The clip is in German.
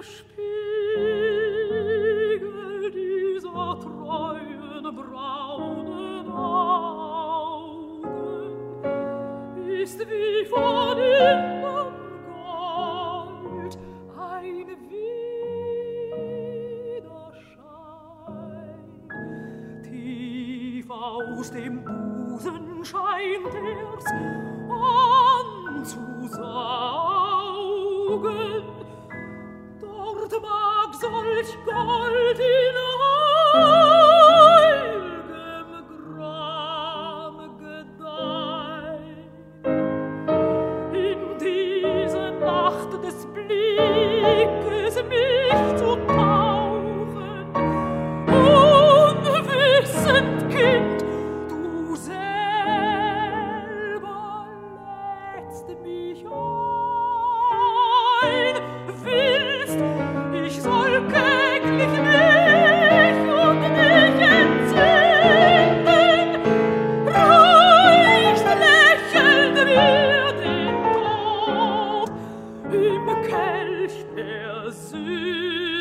Spiegel dieser treuen braunen Augen ist wie von innerem Gold ein Widerschein. Tief aus dem Busen scheint er's anzusaugen. Dort mag solch Gold in heil'gem Gram gedeihen. In diese Nacht des Blickes mich zu tauchen, unwissend, Kind, du selber lädst mich ein, willst, ich soll kläglich mich und dich entzünden, reicht lächelnd mir den Tod im Kelch der Sünde.